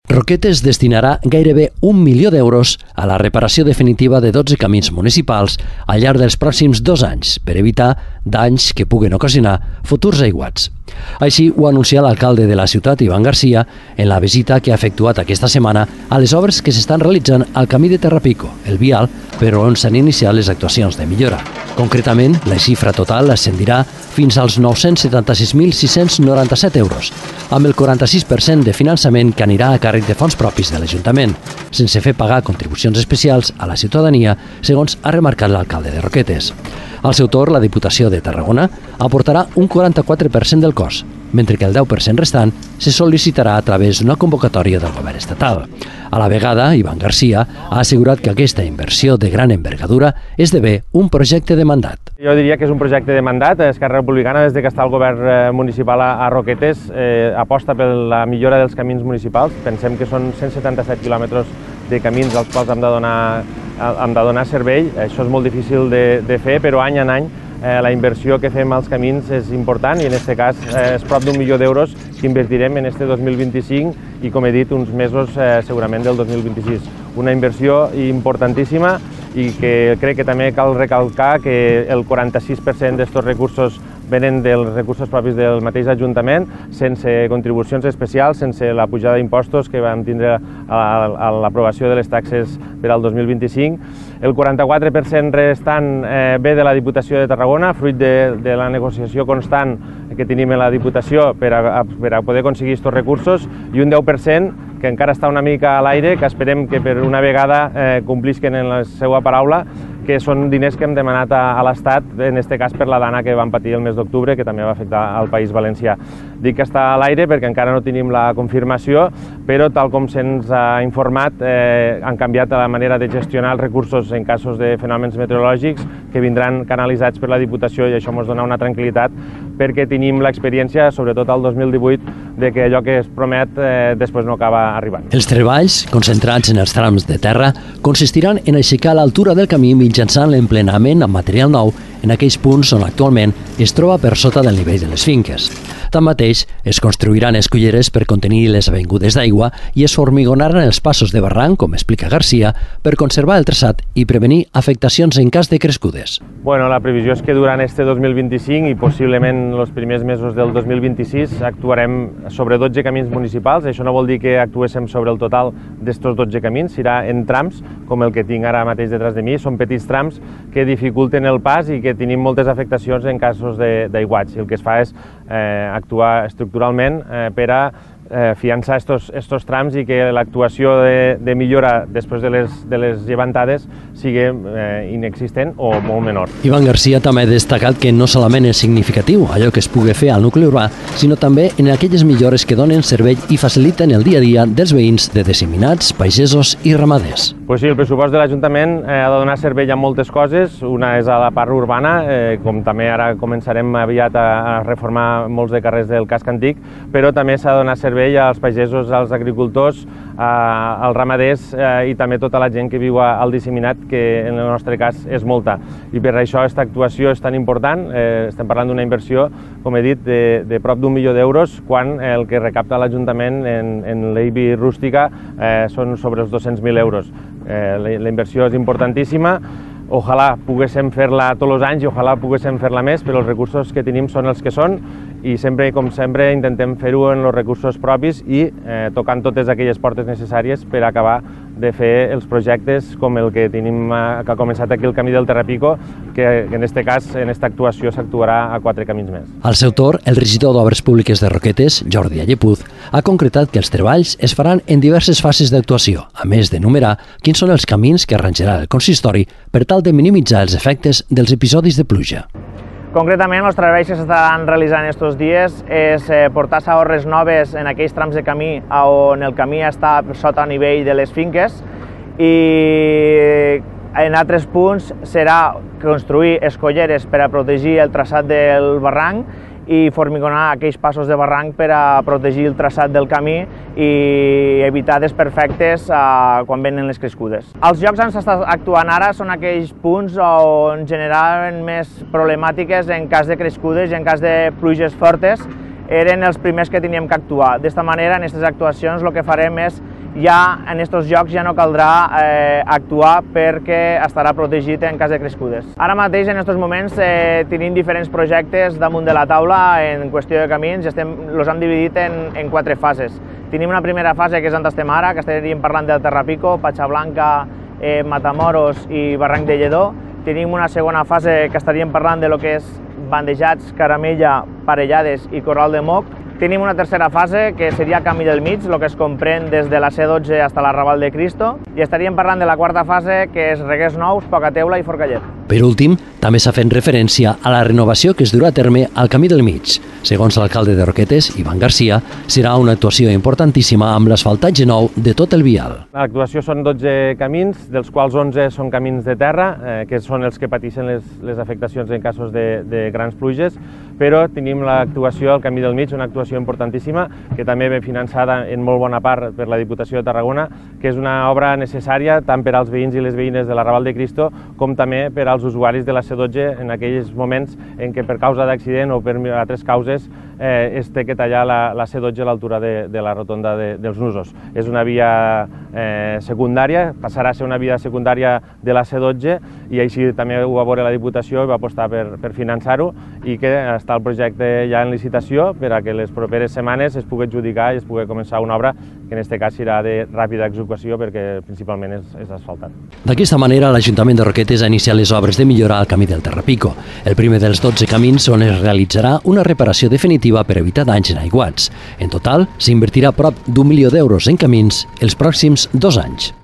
Roquetes destinarà gairebé 1 milió d'euros a la reparació definitiva de 12 camins municipals al llarg dels pròxims 2 anys per evitar danys que puguen ocasionar futurs aiguats. Així ho ha anunciat l'alcalde de la ciutat, Iván García, en la visita que ha efectuat aquesta setmana a les obres que s'estan realitzant al camí de Terrapico, el vial, per on s'han iniciat les actuacions de millora. Concretament, la xifra total ascendirà fins als 976.697 euros, amb el 46% de finançament que anirà a càrrec de fons propis de l'Ajuntament, sense fer pagar contribucions especials a la ciutadania, segons ha remarcat l'alcalde de Roquetes. Al seu torn, la Diputació de Tarragona aportarà un 44% del cost, mentre que el 10% restant se sol·licitarà a través d'una convocatòria del govern estatal. A la vegada, Iván García ha assegurat que aquesta inversió de gran envergadura esdevé un projecte de mandat. Jo diria que és un projecte de mandat. Esquerra Republicana, des que està el govern municipal a Roquetes, aposta per la millora dels camins municipals. Pensem que són 177 quilòmetres de camins als quals hem de donar servei. Això és molt difícil de fer, però any en any la inversió que fem als camins és important i en aquest cas és prop d'1 milió d'euros que invertirem en este 2025 i, com he dit, uns mesos segurament del 2026. Una inversió importantíssima i que crec que també cal recalcar que el 46% d'aquests recursos venen dels recursos propis del mateix Ajuntament, sense contribucions especials, sense la pujada d'impostos que vam tindre a l'aprovació de les taxes per al 2025. El 44% restant ve de la Diputació de Tarragona, fruit de la negociació constant que tenim en la Diputació per a poder aconseguir aquests recursos, i un 10% que encara està una mica a l'aire, que esperem que per una vegada complisquen en la seva paraula, que són diners que hem demanat a l'Estat, en aquest cas per la dana que vam patir el mes d'octubre, que també va afectar al País Valencià. Dic que està a l'aire perquè encara no tenim la confirmació, però tal com se'ns ha informat, han canviat la manera de gestionar els recursos en casos de fenòmens meteorològics que vindran canalitzats per la Diputació, i això ens dona una tranquil·litat perquè tenim l'experiència, sobretot al 2018, de que allò que es promet després no acaba arribant. Els treballs, concentrats en els trams de terra, consistiran en aixecar l'altura del camí mitjançant l'emplenament amb material nou en aquells punts on actualment es troba per sota del nivell de les finques. Tanmateix, es construiran esculleres per contenir les avingudes d'aigua i es formigonaran els passos de barranc, com explica García, per conservar el traçat i prevenir afectacions en cas de crescudes. La previsió és que durant este 2025 i possiblement els primers mesos del 2026 actuarem sobre 12 camins municipals. Això no vol dir que actuéssim sobre el total d'estos 12 camins, serà en trams, com el que tinc ara mateix detrás de mi. Són petits trams que dificulten el pas i que tenim moltes afectacions en casos d'aiguats. I el que es fa és actuar estructuralment per a fiançar estos trams i que l'actuació de millora després de les llevantades sigui inexistent o molt menor. Iván García també ha destacat que no solament és significatiu allò que es pugui fer al nucli urbà, sinó també en aquelles millores que donen servei i faciliten el dia a dia dels veïns de disseminats, pagesos i ramaders. Sí, el pressupost de l'Ajuntament ha de donar servei a moltes coses. Una és a la part urbana, com també ara començarem aviat a reformar molts de carrers del casc antic, però també s'ha de donar servei als pagesos, als agricultors, als ramaders i també tota la gent que viu al disseminat, que en el nostre cas és molta. I per això aquesta actuació és tan important. Estem parlant d'una inversió, com he dit, de prop d'1 milió d'euros, quan el que recapta l'Ajuntament en l'EIBI rústica són sobre els 200.000 euros. La inversió és importantíssima. Ojalà poguéssim fer-la tots els anys i ojalà poguéssim fer-la més, però els recursos que tenim són els que són i sempre, com sempre, intentem fer-ho en els recursos propis i tocant totes aquelles portes necessàries per acabar de fer els projectes com el que tenim, que ha començat aquí el camí del Terrapico, que en aquest cas, en aquesta actuació, s'actuarà a 4 camins més. Al seu torn, el regidor d'Obres Públiques de Roquetes, Jordi Allepuz, ha concretat que els treballs es faran en diverses fases d'actuació, a més d'enumerar quins són els camins que arranjarà el consistori per tal de minimitzar els efectes dels episodis de pluja. Concretament, els treballs que s'estan realitzant aquests dies és portar sorres noves en aquells trams de camí on el camí està sota el nivell de les finques, i en altres punts serà construir escolleres per a protegir el traçat del barranc i formigonar aquells passos de barranc per a protegir el traçat del camí i evitar desperfectes quan venen les crescudes. Els llocs on s'està actuant ara són aquells punts on generaven més problemàtiques en cas de crescudes i en cas de pluges fortes. Eren els primers que teníem que actuar. D'esta manera, en aquestes actuacions, el que farem és ja en aquests llocs ja no caldrà actuar perquè estarà protegit en cas de crescudes. Ara mateix, en aquests moments, tenim diferents projectes damunt de la taula en qüestió de camins i els hem dividit en 4 fases. Tenim una primera fase que és on estem ara, que estaríem parlant del Terrapico, Patxa Blanca, Matamoros i Barranc de Lledó. Tenim una segona fase que estaríem parlant de lo que és Bandejats, Caramella, Parellades i Corral de Moc. Tenim una tercera fase, que seria Camí del Mig, el que es comprèn des de la C12 fins a l'Arrabal de Cristo, i estaríem parlant de la quarta fase, que és Reguers Nous, Pocateula i Forcallet. Per últim, també s'ha fet referència a la renovació que es durà a terme al Camí del Mig. Segons l'alcalde de Roquetes, Ivan Garcia, serà una actuació importantíssima amb l'asfaltatge nou de tot el vial. L'actuació són 12 camins, dels quals 11 són camins de terra, que són els que pateixen les afectacions en casos de grans pluges, però tenim l'actuació al Camí del Mig, una actuació importantíssima, que també ve finançada en molt bona part per la Diputació de Tarragona, que és una obra necessària tant per als veïns i les veïnes de l'Arrabal de Cristo com també per als usuaris de la C12 en aquells moments en què per causa d'accident o per altres causes es té que tallar la C12 a l'altura de la rotonda dels Nusos. És una via secundària, passarà a ser una via secundària de la C12 i així també ho va veure la Diputació i va apostar per finançar-ho i que està el projecte ja en licitació per a que les properes setmanes es pugui adjudicar i es pugui començar una obra que en aquest cas serà de ràpida execució perquè principalment és asfaltat. D'aquesta manera, l'Ajuntament de Roquetes ha iniciat les obres de millorar el camí del Terrapico, el primer dels 12 camins on es realitzarà una reparació definitiva per evitar danys en aiguats. En total, s'invertirà prop d'1 milió d'euros en camins els pròxims 2 anys.